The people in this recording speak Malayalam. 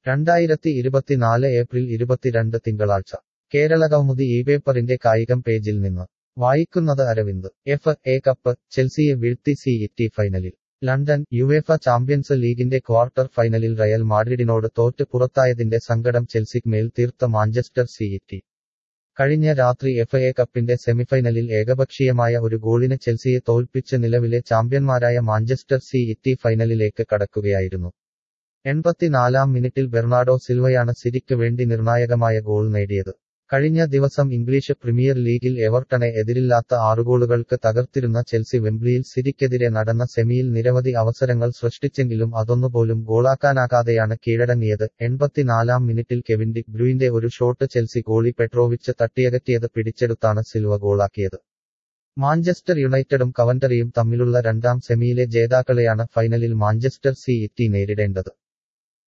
2024 ഏപ്രിൽ 22 തിങ്കളാഴ്ച കേരളകൗമുദി ഈ പേപ്പറിന്റെ കായികം പേജിൽ നിന്ന് വായിക്കുന്നത് അരവിന്ദ്. FA കപ്പ് ചെൽസിയെ വീഴ്ത്തി CET ഫൈനലിൽ. ലണ്ടൻ. യുവേഫ ചാമ്പ്യൻസ് ലീഗിന്റെ ക്വാർട്ടർ ഫൈനലിൽ റയൽ മാഡ്രിഡിനോട് തോറ്റ് പുറത്തായതിന്റെ സങ്കടം ചെൽസിക്ക് മേൽ തീർത്ത മാഞ്ചസ്റ്റർ സിറ്റി. കഴിഞ്ഞ രാത്രി FA കപ്പിന്റെ സെമിഫൈനലിൽ ഏകപക്ഷീയമായ ഒരു ഗോളിന് ചെൽസിയെ തോൽപ്പിച്ച് നിലവിലെ ചാമ്പ്യന്മാരായ മാഞ്ചസ്റ്റർ സിറ്റി ഫൈനലിലേക്ക് കടക്കുകയായിരുന്നു. 84-ാം മിനിറ്റിൽ ബെർണാഡോ സിൽവയാണ് സിറ്റിക്ക് വേണ്ടി നിർണായകമായ ഗോൾ നേടിയത്. കഴിഞ്ഞ ദിവസം ഇംഗ്ലീഷ് പ്രീമിയർ ലീഗിൽ എവർട്ടനെ എതിരില്ലാത്ത 6 ഗോളുകൾക്ക് തകർത്തിരുന്ന ചെൽസി വെംബ്ലിയിൽ സിറ്റിക്കെതിരെ നടന്ന സെമിയിൽ നിരവധി അവസരങ്ങൾ സൃഷ്ടിച്ചെങ്കിലും അതൊന്നുപോലും ഗോളാക്കാനാകാതെയാണ് കീഴടങ്ങിയത്. 84-ാം മിനിറ്റിൽ കെവിൻ ഡി ബ്രൂയിന്റെ ഒരു ഷോട്ട് ചെൽസി ഗോളി പെട്രോവിച്ച് തട്ടിയകറ്റിയത് പിടിച്ചെടുത്താണ് സിൽവ ഗോളാക്കിയത്. മാഞ്ചസ്റ്റർ യുണൈറ്റഡും കവന്ററിയും തമ്മിലുള്ള രണ്ടാം സെമിയിലെ ജേതാക്കളെയാണ് ഫൈനലിൽ മാഞ്ചസ്റ്റർ സിറ്റി നേരിടേണ്ടത്.